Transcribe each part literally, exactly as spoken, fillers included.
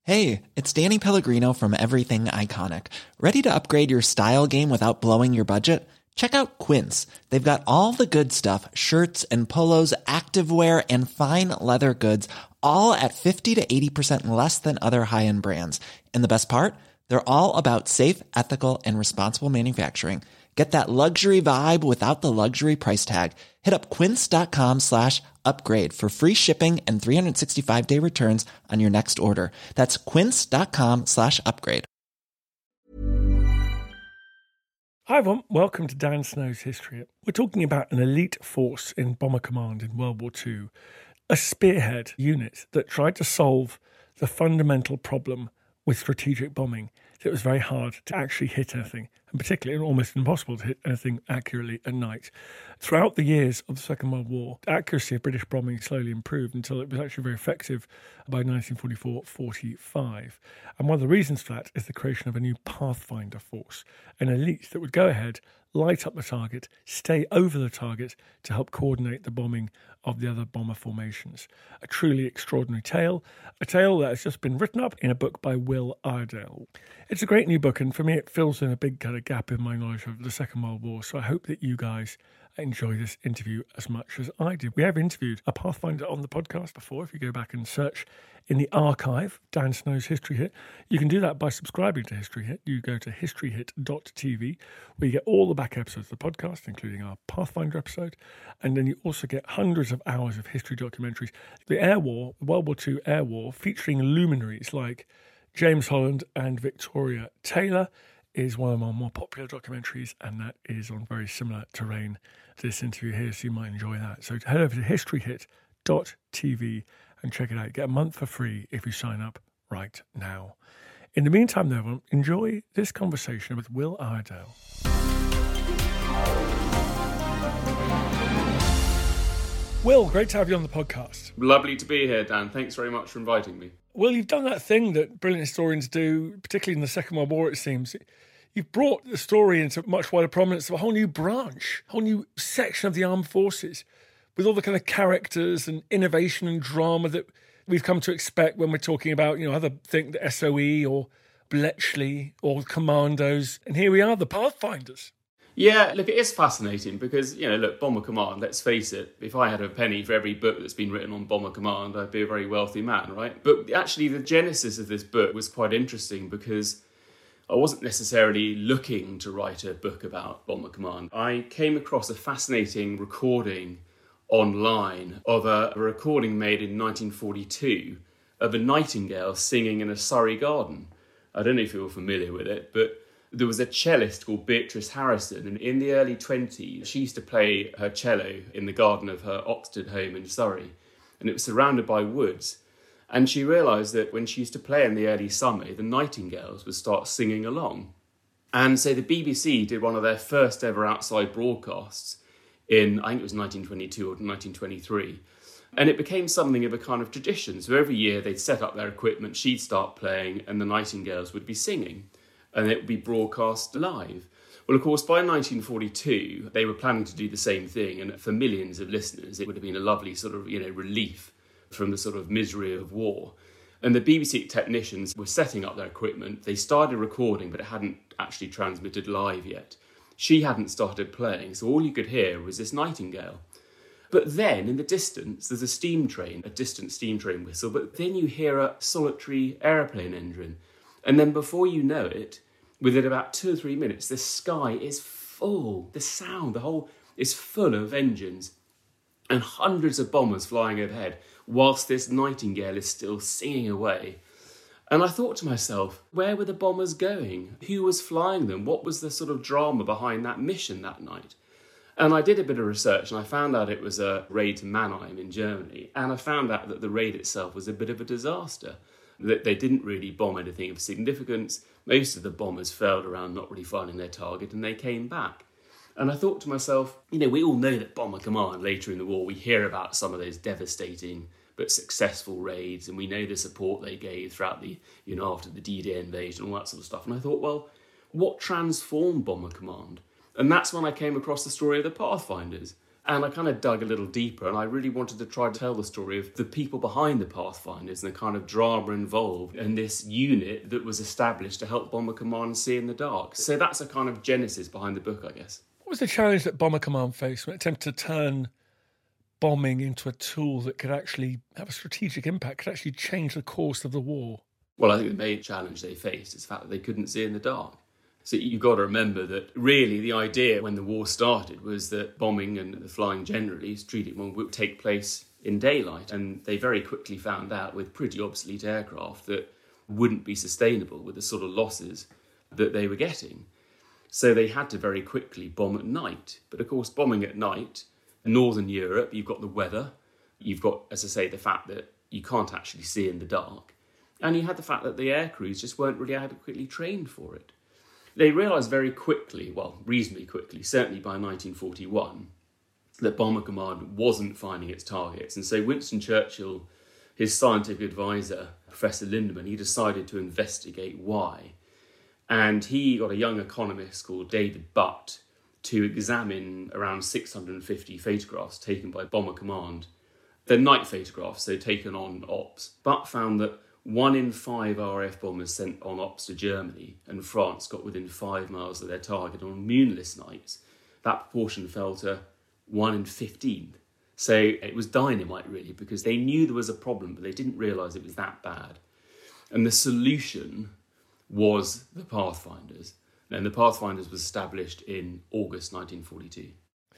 Hey, it's Danny Pellegrino from Everything Iconic. Ready to upgrade your style game without blowing your budget? Check out Quince. They've got all the good stuff, shirts and polos, activewear, and fine leather goods, all at fifty to eighty percent less than other high-end brands. And the best part? They're all about safe, ethical, and responsible manufacturing. Get that luxury vibe without the luxury price tag. Hit up quince.com slash upgrade for free shipping and three sixty-five day returns on your next order. That's quince.com slash upgrade. Hi everyone, welcome to Dan Snow's History Hit. We're talking about an elite force in Bomber Command in World War Two, a spearhead unit that tried to solve the fundamental problem with strategic bombing. It was very hard to actually hit anything, and particularly almost impossible to hit anything accurately at night. Throughout the years of the Second World War, the accuracy of British bombing slowly improved until it was actually very effective by nineteen forty-four forty-five. And one of the reasons for that is the creation of a new Pathfinder force, an elite that would go ahead, light up the target, stay over the target to help coordinate the bombing of the other bomber formations. A truly extraordinary tale, a tale that has just been written up in a book by Will Iredale. It's a great new book, and for me it fills in a big kind of gap in my knowledge of the Second World War, so I hope that you guys enjoy this interview as much as I did. We have interviewed a Pathfinder on the podcast before. If you go back and search in the archive, Dan Snow's History Hit, you can do that by subscribing to History Hit. You go to history hit dot t v, where you get all the back episodes of the podcast, including our Pathfinder episode, and then you also get hundreds of hours of history documentaries. The Air War, the World War Two Air War, featuring luminaries like James Holland and Victoria Taylor, is one of our more popular documentaries, and that is on very similar terrain to this interview here, so you might enjoy that. So head over to history hit dot t v and check it out. Get a month for free if you sign up right now. In the meantime, though, everyone, enjoy this conversation with Will Iredale. Will, great to have you on the podcast. Lovely to be here, Dan. Thanks very much for inviting me. Well, you've done that thing that brilliant historians do, particularly in the Second World War, it seems. You've brought the story into much wider prominence of a whole new branch, a whole new section of the armed forces, with all the kind of characters and innovation and drama that we've come to expect when we're talking about, you know, other think the S O E or Bletchley or Commandos. And here we are, the Pathfinders. Yeah, look, it is fascinating because, you know, look, Bomber Command, let's face it, if I had a penny for every book that's been written on Bomber Command, I'd be a very wealthy man, right? But actually the genesis of this book was quite interesting because I wasn't necessarily looking to write a book about Bomber Command. I came across a fascinating recording online of a, a recording made in nineteen forty-two of a nightingale singing in a Surrey garden. I don't know if you're familiar with it, but there was a cellist called Beatrice Harrison, and in the early twenties, she used to play her cello in the garden of her Oxted home in Surrey, and it was surrounded by woods. And she realised that when she used to play in the early summer, the nightingales would start singing along. And so the B B C did one of their first ever outside broadcasts in, I think it was nineteen twenty-two or nineteen twenty-three. And it became something of a kind of tradition. So every year they'd set up their equipment, she'd start playing, and the nightingales would be singing. And it would be broadcast live. Well, of course, by nineteen forty-two, they were planning to do the same thing. And for millions of listeners, it would have been a lovely sort of, you know, relief from the sort of misery of war. And the B B C technicians were setting up their equipment. They started recording, but it hadn't actually transmitted live yet. She hadn't started playing, so all you could hear was this nightingale. But then, in the distance, there's a steam train, a distant steam train whistle, but then you hear a solitary aeroplane engine. And then before you know it, within about two or three minutes, the sky is full. The sound, the whole, is full of engines and hundreds of bombers flying overhead whilst this nightingale is still singing away. And I thought to myself, where were the bombers going? Who was flying them? What was the sort of drama behind that mission that night? And I did a bit of research and I found out it was a raid to Mannheim in Germany. And I found out that the raid itself was a bit of a disaster, that they didn't really bomb anything of significance. Most of the bombers failed around not really finding their target and they came back. And I thought to myself, you know, we all know that Bomber Command later in the war, we hear about some of those devastating but successful raids, and we know the support they gave throughout the, you know, after the D-Day invasion, all that sort of stuff. And I thought, well, what transformed Bomber Command? And that's when I came across the story of the Pathfinders. And I kind of dug a little deeper, and I really wanted to try to tell the story of the people behind the Pathfinders and the kind of drama involved in this unit that was established to help Bomber Command see in the dark. So that's a kind of genesis behind the book, I guess. What was the challenge that Bomber Command faced when it attempted to turn bombing into a tool that could actually have a strategic impact, could actually change the course of the war? Well, I think the main challenge they faced is the fact that they couldn't see in the dark. So you've got to remember that really the idea when the war started was that bombing and the flying generally, strategic bombing, would take place in daylight. And they very quickly found out with pretty obsolete aircraft that wouldn't be sustainable with the sort of losses that they were getting. So they had to very quickly bomb at night. But of course, bombing at night, in Northern Europe, you've got the weather. You've got, as I say, the fact that you can't actually see in the dark. And you had the fact that the air crews just weren't really adequately trained for it. They realised very quickly, well, reasonably quickly, certainly by nineteen forty-one, that Bomber Command wasn't finding its targets. And so Winston Churchill, his scientific advisor, Professor Lindemann, he decided to investigate why. And he got a young economist called David Butt to examine around six hundred fifty photographs taken by Bomber Command. They're night photographs, so taken on ops. Butt found that one in five R A F bombers sent on ops to Germany and France got within five miles of their target on moonless nights. That proportion fell to one in fifteen. So it was dynamite, really, because they knew there was a problem, but they didn't realise it was that bad. And the solution was the Pathfinders. And the Pathfinders was established in August nineteen forty-two.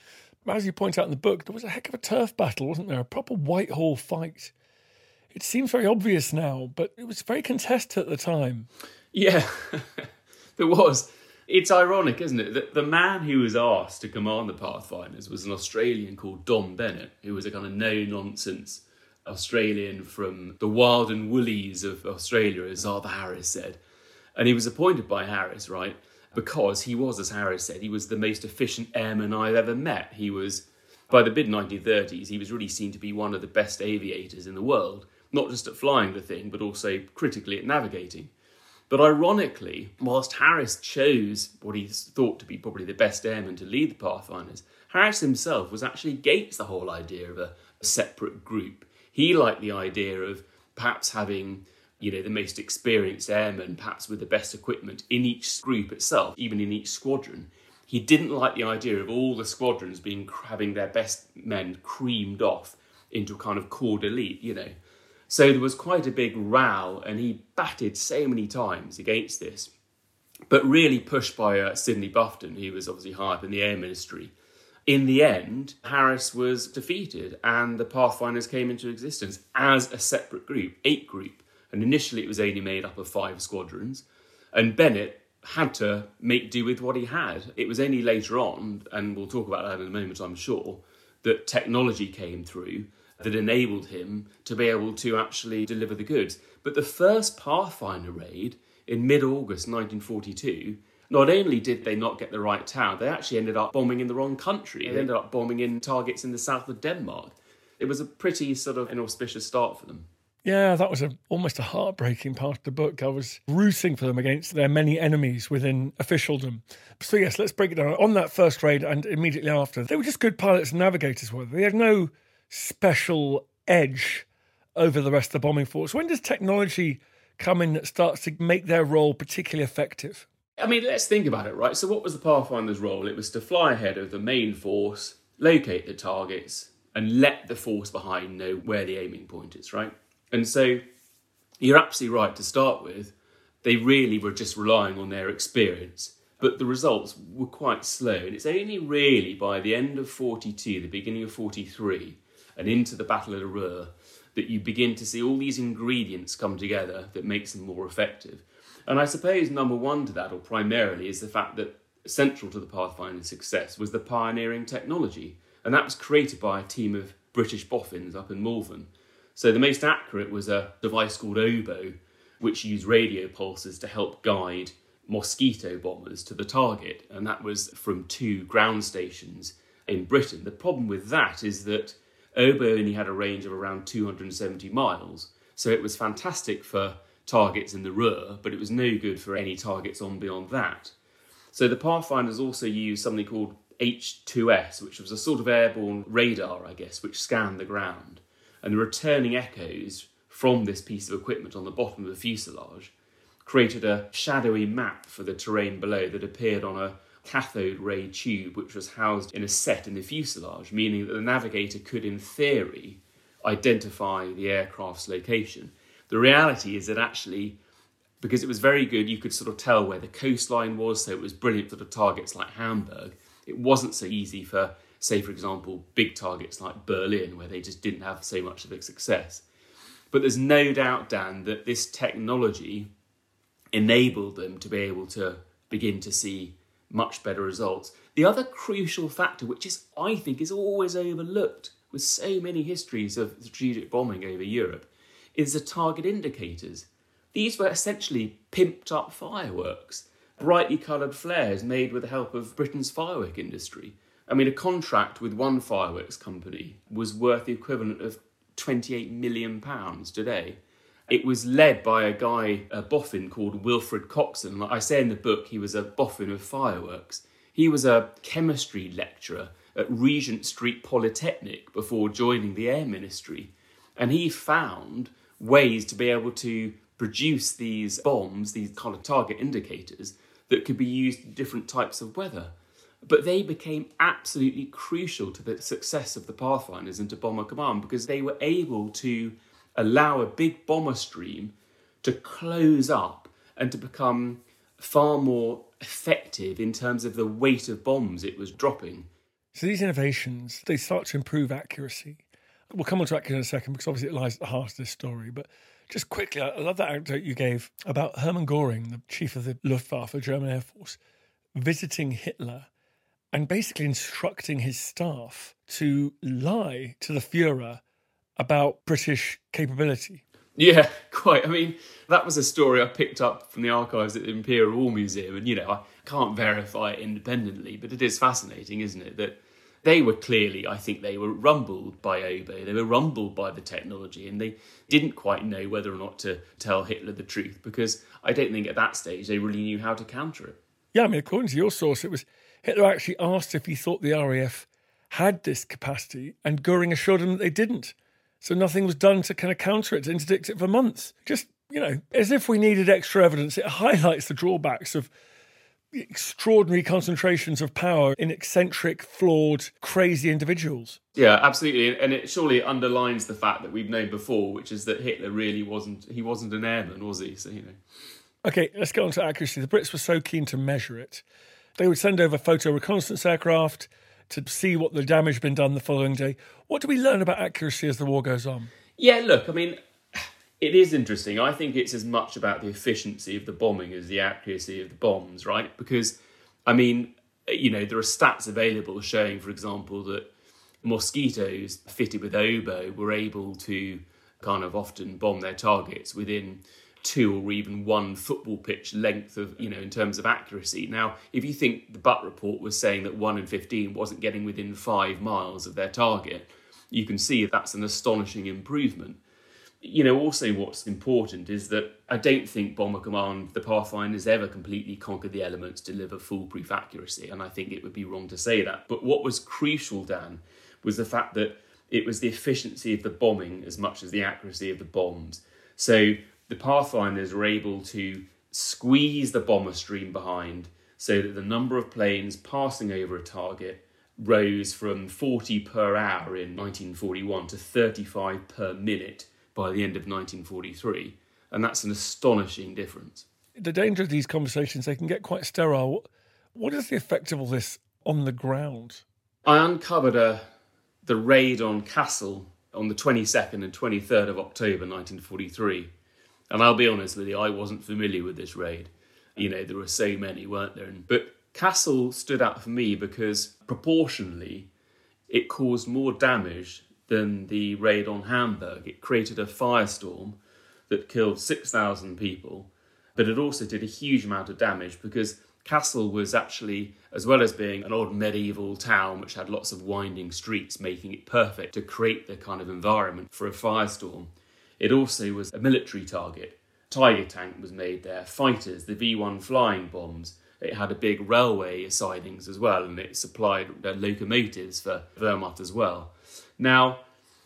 As you point out in the book, there was a heck of a turf battle, wasn't there? A proper Whitehall fight. It seems very obvious now, but it was very contested at the time. Yeah, there was. It's ironic, isn't it, that the man who was asked to command the Pathfinders was an Australian called Don Bennett, who was a kind of no-nonsense Australian from the wild and woolies of Australia, as Arthur Harris said. And he was appointed by Harris, right, because he was, as Harris said, he was the most efficient airman I've ever met. He was, by the mid nineteen thirties, he was really seen to be one of the best aviators in the world. Not just at flying the thing, but also critically at navigating. But ironically, whilst Harris chose what he thought to be probably the best airman to lead the Pathfinders, Harris himself was actually against the whole idea of a, a separate group. He liked the idea of perhaps having, you know, the most experienced airmen, perhaps with the best equipment in each group itself, even in each squadron. He didn't like the idea of all the squadrons being having their best men creamed off into a kind of corps d'elite, you know. So there was quite a big row, and he batted so many times against this. But really pushed by uh, Sidney Bufton, who was obviously high up in the Air Ministry. In the end, Harris was defeated, and the Pathfinders came into existence as a separate group, eight group. And initially it was only made up of five squadrons. And Bennett had to make do with what he had. It was only later on, and we'll talk about that in a moment, I'm sure, that technology came through that enabled him to be able to actually deliver the goods. But the first Pathfinder raid in mid-August nineteen forty-two, not only did they not get the right town, they actually ended up bombing in the wrong country. They ended up bombing in targets in the south of Denmark. It was a pretty sort of inauspicious start for them. Yeah, that was a, almost a heartbreaking part of the book. I was rooting for them against their many enemies within officialdom. So yes, let's break it down. On that first raid and immediately after, they were just good pilots and navigators, were they? They had no special edge over the rest of the bombing force. When does technology come in that starts to make their role particularly effective? I mean, let's think about it, right? So what was the Pathfinder's role? It was to fly ahead of the main force, locate the targets, and let the force behind know where the aiming point is, right? And so you're absolutely right to start with. They really were just relying on their experience. But the results were quite slow. And it's only really by the end of forty-two, the beginning of forty-three, and into the Battle of the Ruhr, that you begin to see all these ingredients come together that makes them more effective. And I suppose number one to that, or primarily, is the fact that central to the Pathfinder's success was the pioneering technology. And that was created by a team of British boffins up in Malvern. So the most accurate was a device called Oboe, which used radio pulses to help guide Mosquito bombers to the target. And that was from two ground stations in Britain. The problem with that is that Oboe only had a range of around two hundred seventy miles. So it was fantastic for targets in the Ruhr, but it was no good for any targets on beyond that. So the Pathfinders also used something called H two S, which was a sort of airborne radar, I guess, which scanned the ground. And the returning echoes from this piece of equipment on the bottom of the fuselage created a shadowy map for the terrain below that appeared on a cathode ray tube, which was housed in a set in the fuselage, meaning that the navigator could, in theory, identify the aircraft's location. The reality is that actually, because it was very good, you could sort of tell where the coastline was, so it was brilliant for the targets like Hamburg. It wasn't so easy for, say, for example, big targets like Berlin, where they just didn't have so much of a success. But there's no doubt, Dan, that this technology enabled them to be able to begin to see much better results. The other crucial factor, which is, I think, is always overlooked with so many histories of strategic bombing over Europe, is the target indicators. These were essentially pimped up fireworks, brightly coloured flares made with the help of Britain's firework industry. I mean, a contract with one fireworks company was worth the equivalent of twenty-eight million pounds today. It was led by a guy, a boffin called Wilfred Coxon. Like I say in the book, he was a boffin of fireworks. He was a chemistry lecturer at Regent Street Polytechnic before joining the Air Ministry. And he found ways to be able to produce these bombs, these kind of target indicators, that could be used in different types of weather. But they became absolutely crucial to the success of the Pathfinders and to Bomber Command, because they were able to allow a big bomber stream to close up and to become far more effective in terms of the weight of bombs it was dropping. So these innovations, they start to improve accuracy. We'll come on to accuracy in a second, because obviously it lies at the heart of this story. But just quickly, I love that anecdote you gave about Hermann Göring, the chief of the Luftwaffe, the German Air Force, visiting Hitler and basically instructing his staff to lie to the Führer about British capability. Yeah, quite. I mean, that was a story I picked up from the archives at the Imperial War Museum. And, you know, I can't verify it independently, but it is fascinating, isn't it? That they were clearly, I think they were rumbled by Oboe. They were rumbled by the technology, and they didn't quite know whether or not to tell Hitler the truth, because I don't think at that stage they really knew how to counter it. Yeah, I mean, according to your source, it was Hitler actually asked if he thought the R A F had this capacity, and Göring assured him that they didn't. So nothing was done to kind of counter it, to interdict it for months. Just, you know, as if we needed extra evidence. It highlights the drawbacks of extraordinary concentrations of power in eccentric, flawed, crazy individuals. Yeah, absolutely. And it surely underlines the fact that we've known before, which is that Hitler really wasn't, he wasn't an airman, was he? So, you know. Okay, let's get on to accuracy. The Brits were so keen to measure it. They would send over photo reconnaissance aircraft to see what the damage had been done the following day. What do we learn about accuracy as the war goes on? Yeah, look, I mean, it is interesting. I think it's as much about the efficiency of the bombing as the accuracy of the bombs, right? Because, I mean, you know, there are stats available showing, for example, that mosquitoes fitted with oboe were able to kind of often bomb their targets within two or even one football pitch length of, you know, in terms of accuracy. Now, if you think the Butt report was saying that one in fifteen wasn't getting within five miles of their target, you can see that's an astonishing improvement. You know, also what's important is that I don't think Bomber Command, the Pathfinders, ever completely conquered the elements to deliver foolproof accuracy, and I think it would be wrong to say that. But what was crucial, Dan, was the fact that it was the efficiency of the bombing as much as the accuracy of the bombs. So the Pathfinders were able to squeeze the bomber stream behind so that the number of planes passing over a target rose from forty per hour in nineteen forty-one to thirty-five per minute by the end of nineteen forty-three. And that's an astonishing difference. The danger of these conversations, they can get quite sterile. What is the effect of all this on the ground? I uncovered a, the raid on Kassel on the twenty-second and twenty-third of October nineteen forty-three. And I'll be honest with you, I wasn't familiar with this raid. You know, there were so many, weren't there? But Kassel stood out for me because proportionally it caused more damage than the raid on Hamburg. It created a firestorm that killed six thousand people, but it also did a huge amount of damage because Kassel was actually, as well as being an old medieval town which had lots of winding streets, making it perfect to create the kind of environment for a firestorm, it also was a military target. Tiger tank was made there, fighters, the V one flying bombs, it had a big railway sidings as well, and it supplied uh, locomotives for Wehrmacht as well. Now,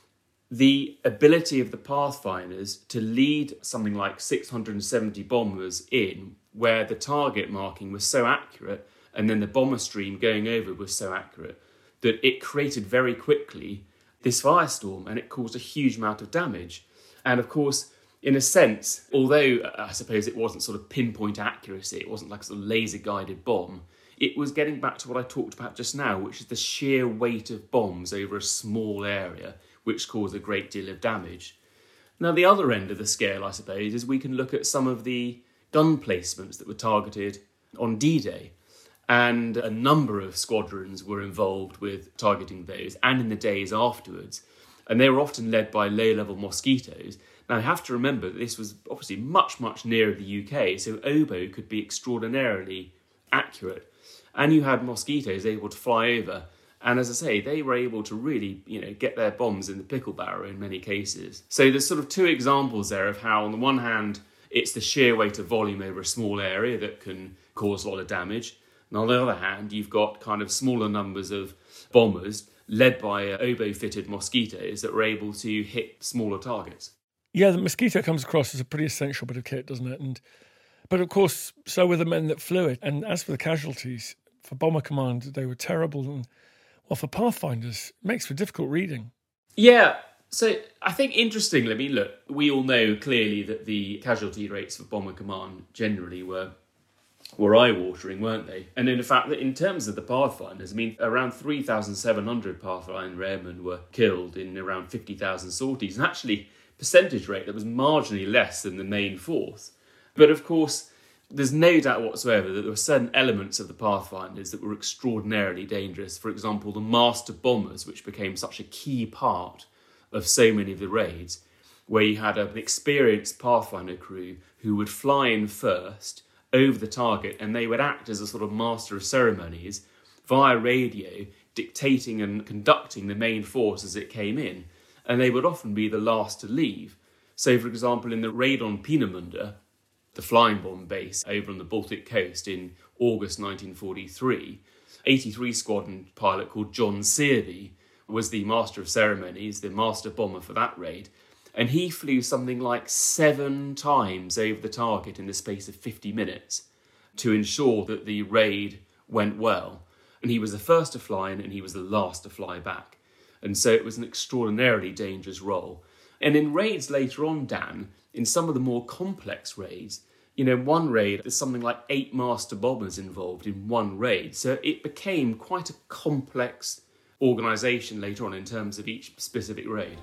the ability of the Pathfinders to lead something like six hundred seventy bombers in where the target marking was so accurate and then the bomber stream going over was so accurate that it created very quickly this firestorm, and it caused a huge amount of damage. And of course, in a sense, although I suppose it wasn't sort of pinpoint accuracy, it wasn't like a sort of laser-guided bomb, it was getting back to what I talked about just now, which is the sheer weight of bombs over a small area, which caused a great deal of damage. Now, the other end of the scale, I suppose, is we can look at some of the gun placements that were targeted on D-Day. And a number of squadrons were involved with targeting those, and in the days afterwards. And they were often led by low-level mosquitoes. Now, you have to remember that this was obviously much, much nearer the U K, so oboe could be extraordinarily accurate. And you had mosquitoes able to fly over. And as I say, they were able to really, you know, get their bombs in the pickle barrel in many cases. So there's sort of two examples there of how, on the one hand, it's the sheer weight of volume over a small area that can cause a lot of damage. And on the other hand, you've got kind of smaller numbers of bombers led by uh, oboe-fitted mosquitoes that were able to hit smaller targets. Yeah, the mosquito comes across as a pretty essential bit of kit, doesn't it? And but of course, so were the men that flew it. And as for the casualties, for Bomber Command, they were terrible. And well, for Pathfinders, it makes for difficult reading. Yeah, so I think interestingly, I mean, look, we all know clearly that the casualty rates for Bomber Command generally were were eye-watering, weren't they? And in fact, that in terms of the Pathfinders, I mean, around three thousand seven hundred Pathfinder airmen were killed in around fifty thousand sorties, and actually percentage rate that was marginally less than the main force. But of course, there's no doubt whatsoever that there were certain elements of the Pathfinders that were extraordinarily dangerous. For example, the master bombers, which became such a key part of so many of the raids, where you had an experienced Pathfinder crew who would fly in first over the target, and they would act as a sort of master of ceremonies via radio, dictating and conducting the main force as it came in, and they would often be the last to leave. So, for example, in the raid on Peenemünde, the flying bomb base over on the Baltic coast in August nineteen forty-three, eighty-three Squadron pilot called John Searby was the master of ceremonies, the master bomber for that raid, and he flew something like seven times over the target in the space of fifty minutes to ensure that the raid went well. And he was the first to fly in and he was the last to fly back. And so it was an extraordinarily dangerous role. And in raids later on, Dan, in some of the more complex raids, you know, one raid, there's something like eight master bombers involved in one raid. So it became quite a complex organisation later on in terms of each specific raid.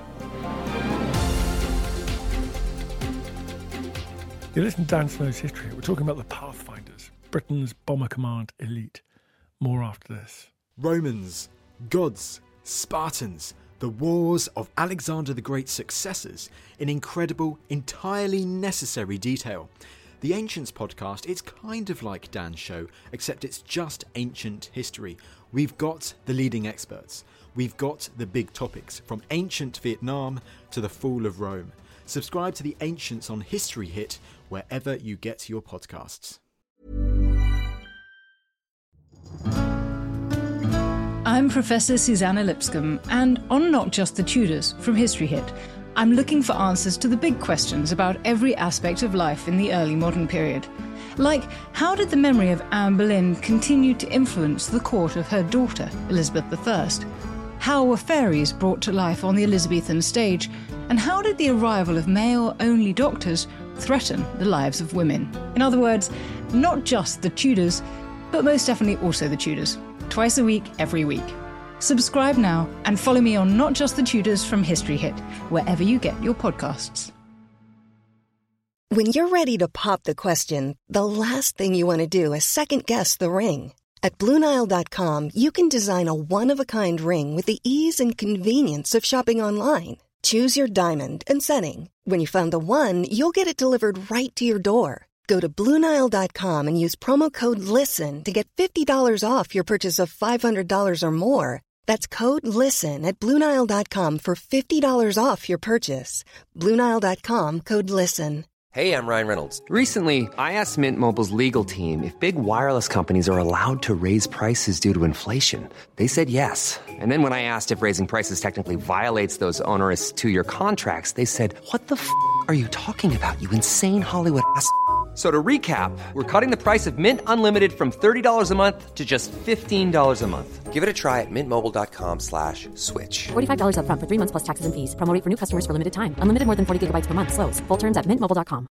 You listen to Dan Snow's History. We're talking about the Pathfinders, Britain's Bomber Command elite. More after this. Romans, gods, Spartans, the wars of Alexander the Great's successors in incredible, entirely necessary detail. The Ancients podcast, it's kind of like Dan's show, except it's just ancient history. We've got the leading experts. We've got the big topics, from ancient Vietnam to the fall of Rome. Subscribe to the Ancients on History Hit wherever you get your podcasts. I'm Professor Susanna Lipscomb, and on Not Just the Tudors from History Hit, I'm looking for answers to the big questions about every aspect of life in the early modern period. Like, how did the memory of Anne Boleyn continue to influence the court of her daughter, Elizabeth the First? How were fairies brought to life on the Elizabethan stage? And how did the arrival of male-only doctors threaten the lives of women? In other words, not just the Tudors, but most definitely also the Tudors. Twice a week, every week. Subscribe now and follow me on Not Just the Tudors from History Hit, wherever you get your podcasts. When you're ready to pop the question, the last thing you want to do is second-guess the ring. At Blue Nile dot com, you can design a one-of-a-kind ring with the ease and convenience of shopping online. Choose your diamond and setting. When you find the one, you'll get it delivered right to your door. Go to Blue Nile dot com and use promo code LISTEN to get fifty dollars off your purchase of five hundred dollars or more. That's code LISTEN at Blue Nile dot com for fifty dollars off your purchase. Blue Nile dot com, code LISTEN. Hey, I'm Ryan Reynolds. Recently, I asked Mint Mobile's legal team if big wireless companies are allowed to raise prices due to inflation. They said yes. And then when I asked if raising prices technically violates those onerous two-year contracts, they said, what the f*** are you talking about, you insane Hollywood ass f- So to recap, we're cutting the price of Mint Unlimited from thirty dollars a month to just fifteen dollars a month. Give it a try at mintmobile.com slash switch. forty-five dollars up front for three months plus taxes and fees. Promo rate for new customers for limited time. Unlimited more than forty gigabytes per month. Slows full terms at mint mobile dot com.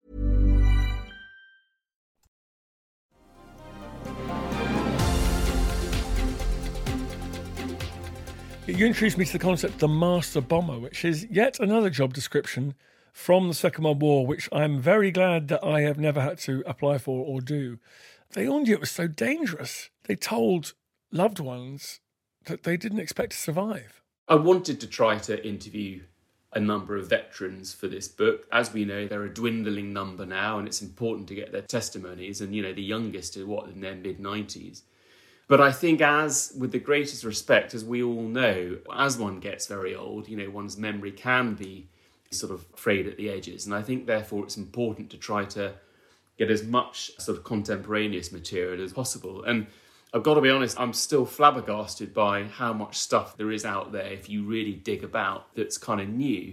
You introduced me to the concept of the master bomber, which is yet another job description from the Second World War, which I'm very glad that I have never had to apply for or do. They all knew it was so dangerous. They told loved ones that they didn't expect to survive. I wanted to try to interview a number of veterans for this book. As we know, they're a dwindling number now, and it's important to get their testimonies. And, you know, the youngest are, what, in their mid-nineties. But I think, as with the greatest respect, as we all know, as one gets very old, you know, one's memory can be sort of frayed at the edges. And I think, therefore, it's important to try to get as much sort of contemporaneous material as possible. And I've got to be honest, I'm still flabbergasted by how much stuff there is out there if you really dig about that's kind of new.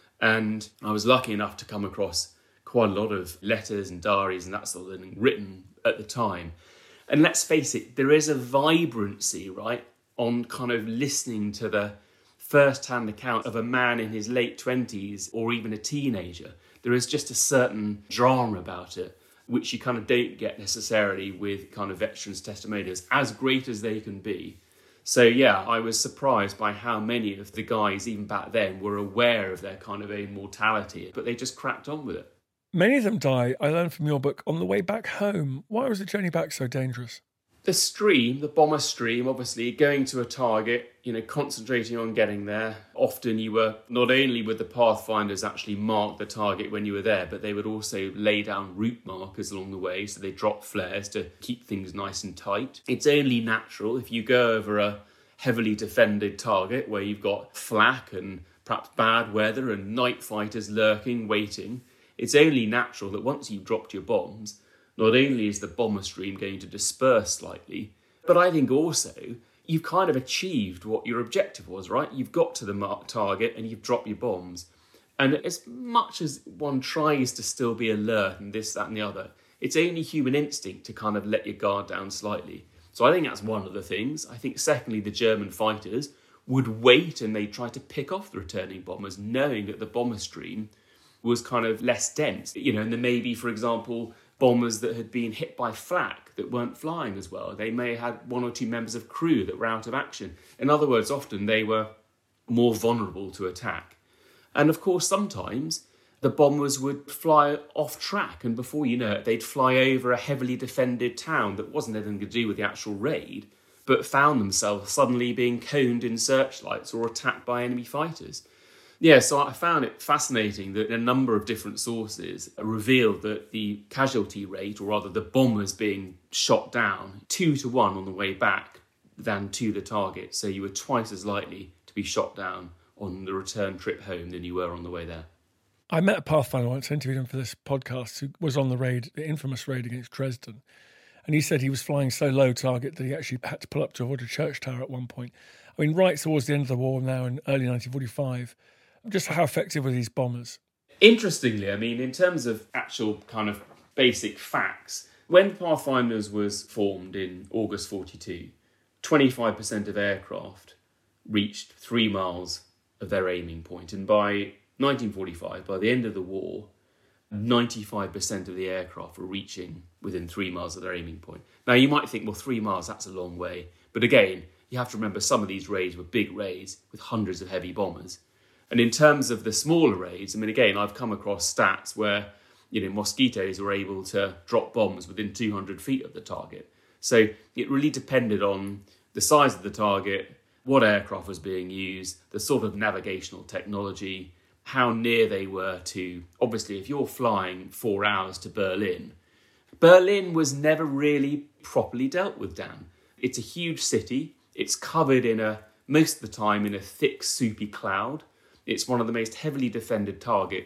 And I was lucky enough to come across quite a lot of letters and diaries and that sort of thing written at the time. And let's face it, there is a vibrancy, right, on kind of listening to the first-hand account of a man in his late twenties or even a teenager. There is just a certain drama about it, which you kind of don't get necessarily with kind of veterans' testimonials, as great as they can be. So, yeah, I was surprised by how many of the guys, even back then, were aware of their kind of own mortality, but they just cracked on with it. Many of them die, I learned from your book, on the way back home. Why was the journey back so dangerous? The stream, the bomber stream, obviously, going to a target, you know, concentrating on getting there. Often you were, not only would the pathfinders actually mark the target when you were there, but they would also lay down route markers along the way, so they drop flares to keep things nice and tight. It's only natural if you go over a heavily defended target where you've got flak and perhaps bad weather and night fighters lurking, waiting. It's only natural that once you've dropped your bombs, not only is the bomber stream going to disperse slightly, but I think also you've kind of achieved what your objective was, right? You've got to the marked target and you've dropped your bombs. And as much as one tries to still be alert and this, that and the other, it's only human instinct to kind of let your guard down slightly. So I think that's one of the things. I think secondly, the German fighters would wait and they'd try to pick off the returning bombers, knowing that the bomber stream was kind of less dense. You know, and there may be, for example, bombers that had been hit by flak that weren't flying as well. They may have had one or two members of crew that were out of action. In other words, often they were more vulnerable to attack. And of course, sometimes the bombers would fly off track, and before you know it, they'd fly over a heavily defended town that wasn't anything to do with the actual raid, but found themselves suddenly being coned in searchlights or attacked by enemy fighters. Yeah, so I found it fascinating that a number of different sources revealed that the casualty rate, or rather the bombers being shot down, two to one on the way back than to the target. So you were twice as likely to be shot down on the return trip home than you were on the way there. I met a Pathfinder once, interviewed him for this podcast, who was on the raid, the infamous raid against Dresden. And he said he was flying so low target that he actually had to pull up to avoid a church tower at one point. I mean, right towards the end of the war now in early nineteen forty-five, just how effective were these bombers? Interestingly, I mean, in terms of actual kind of basic facts, when Pathfinders was formed in August forty-two, twenty-five percent of aircraft reached three miles of their aiming point. And by nineteen forty-five, by the end of the war, ninety-five percent of the aircraft were reaching within three miles of their aiming point. Now, you might think, well, three miles, that's a long way. But again, you have to remember some of these raids were big raids with hundreds of heavy bombers. And in terms of the smaller raids, I mean, again, I've come across stats where, you know, mosquitoes were able to drop bombs within two hundred feet of the target. So it really depended on the size of the target, what aircraft was being used, the sort of navigational technology, how near they were to, obviously, if you're flying four hours to Berlin, Berlin was never really properly dealt with, Dan. It's a huge city. It's covered in a, most of the time, in a thick, soupy cloud. It's one of the most heavily defended targets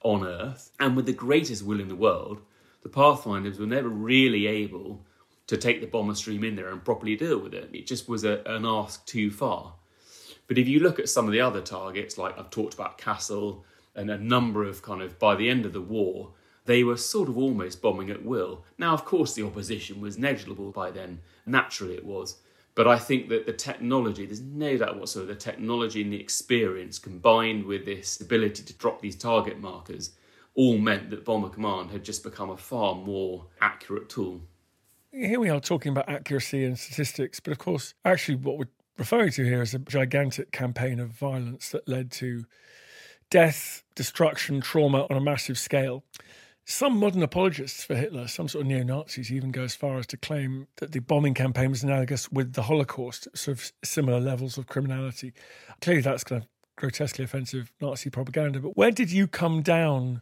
on Earth. And with the greatest will in the world, the Pathfinders were never really able to take the bomber stream in there and properly deal with it. It just was a, an ask too far. But if you look at some of the other targets, like I've talked about Kassel and a number of kind of, by the end of the war, they were sort of almost bombing at will. Now, of course, the opposition was negligible by then. Naturally it was. But I think that the technology, there's no doubt whatsoever, the technology and the experience combined with this ability to drop these target markers all meant that Bomber Command had just become a far more accurate tool. Here we are talking about accuracy and statistics, but of course, actually what we're referring to here is a gigantic campaign of violence that led to death, destruction, trauma on a massive scale. Some modern apologists for Hitler, some sort of neo-Nazis, even go as far as to claim that the bombing campaign was analogous with the Holocaust, sort of similar levels of criminality. Clearly that's kind of grotesquely offensive Nazi propaganda. But where did you come down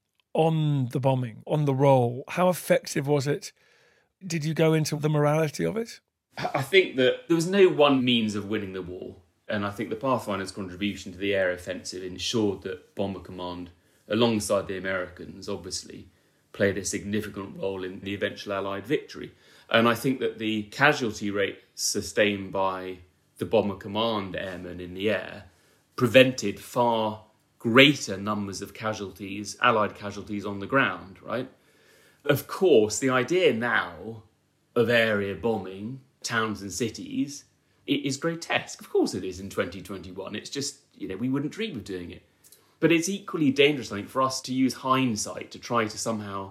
on the bombing, on the role? How effective was it? Did you go into the morality of it? I think that there was no one means of winning the war. And I think the Pathfinder's contribution to the air offensive ensured that Bomber Command, alongside the Americans, obviously, played a significant role in the eventual Allied victory. And I think that the casualty rate sustained by the Bomber Command airmen in the air prevented far greater numbers of casualties, Allied casualties on the ground, right? Of course, the idea now of area bombing towns and cities, it is grotesque. Of course it is in twenty twenty-one. It's just, you know, we wouldn't dream of doing it. But it's equally dangerous, I think, for us to use hindsight to try to somehow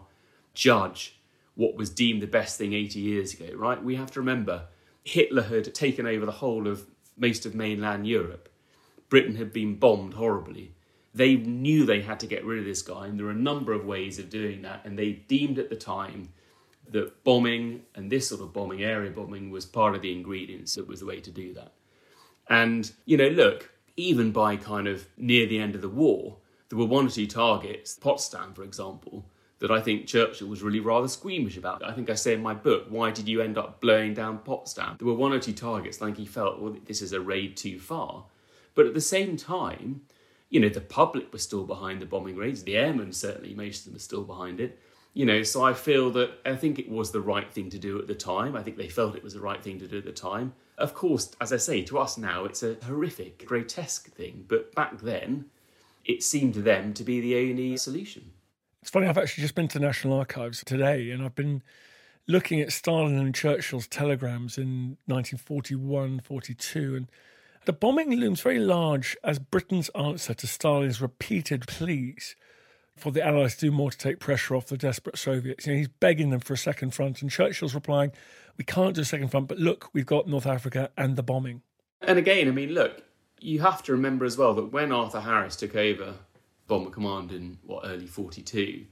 judge what was deemed the best thing eighty years ago, right? We have to remember, Hitler had taken over the whole of most of mainland Europe. Britain had been bombed horribly. They knew they had to get rid of this guy, and there were a number of ways of doing that, and they deemed at the time that bombing, and this sort of bombing, area bombing, was part of the ingredients. It was the way to do that. And, you know, look, even by kind of near the end of the war, there were one or two targets, Potsdam, for example, that I think Churchill was really rather squeamish about. I think I say in my book, why did you end up blowing down Potsdam? There were one or two targets, I think he felt, well, this is a raid too far. But at the same time, you know, the public was still behind the bombing raids. The airmen, certainly, most of them are still behind it. You know, so I feel that I think it was the right thing to do at the time. I think they felt it was the right thing to do at the time. Of course, as I say, to us now, it's a horrific, grotesque thing. But back then, it seemed to them to be the only solution. It's funny, I've actually just been to the National Archives today, and I've been looking at Stalin and Churchill's telegrams in nineteen forty-one, forty-two, and the bombing looms very large as Britain's answer to Stalin's repeated pleas for the Allies to do more to take pressure off the desperate Soviets. You know, he's begging them for a second front, and Churchill's replying, we can't do a second front, but look, we've got North Africa and the bombing. And again, I mean, look, you have to remember as well that when Arthur Harris took over Bomber Command in, what, early forty-two,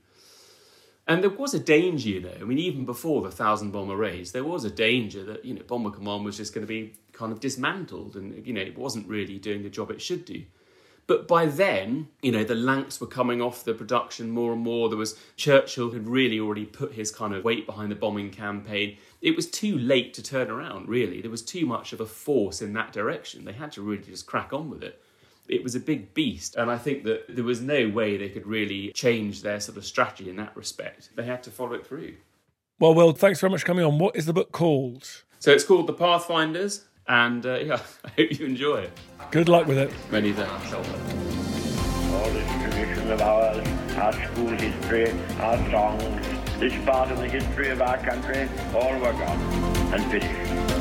and there was a danger, you know, I mean, even before the thousand bomber raids, there was a danger that, you know, Bomber Command was just going to be kind of dismantled and, you know, it wasn't really doing the job it should do. But by then, you know, the Lancs were coming off the production more and more. There was, Churchill had really already put his kind of weight behind the bombing campaign. It was too late to turn around, really. There was too much of a force in that direction. They had to really just crack on with it. It was a big beast. And I think that there was no way they could really change their sort of strategy in that respect. They had to follow it through. Well, Will, thanks very much for coming on. What is the book called? So it's called The Pathfinders. And uh, yeah, I hope you enjoy it. Good luck with it. Many thanks. All this tradition of ours, our school history, our songs, this part of the history of our country, all were gone and finished.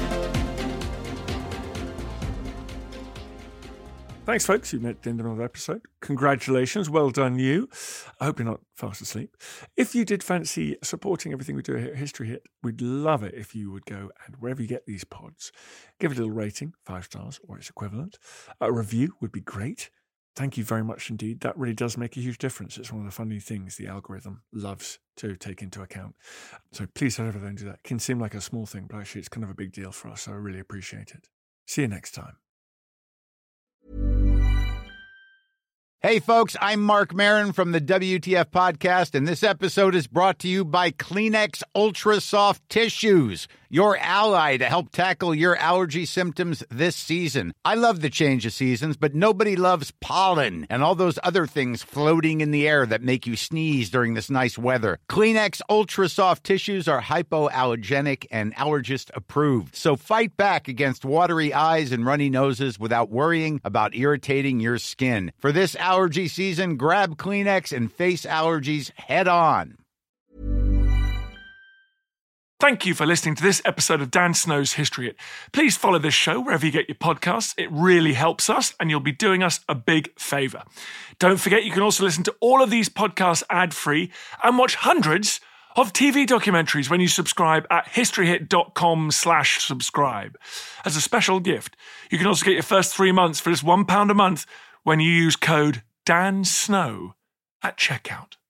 Thanks, folks. You've met the end of another episode. Congratulations. Well done, you. I hope you're not fast asleep. If you did fancy supporting everything we do here at History Hit, we'd love it if you would go and wherever you get these pods, give it a little rating, five stars or its equivalent. A review would be great. Thank you very much indeed. That really does make a huge difference. It's one of the funny things the algorithm loves to take into account. So please don't ever do that. It can seem like a small thing, but actually it's kind of a big deal for us. So I really appreciate it. See you next time. Hey, folks, I'm Mark Maron from the W T F Podcast, and this episode is brought to you by Kleenex Ultra Soft Tissues, your ally to help tackle your allergy symptoms this season. I love the change of seasons, but nobody loves pollen and all those other things floating in the air that make you sneeze during this nice weather. Kleenex Ultra Soft Tissues are hypoallergenic and allergist approved, so fight back against watery eyes and runny noses without worrying about irritating your skin. For this allergy season, grab Kleenex and face allergies head on. Thank you for listening to this episode of Dan Snow's History Hit. Please follow this show wherever you get your podcasts. It really helps us, and you'll be doing us a big favour. Don't forget, you can also listen to all of these podcasts ad-free and watch hundreds of T V documentaries when you subscribe at historyhit.com slash subscribe. As a special gift, you can also get your first three months for just one pound a month when you use code DANSNOW at checkout.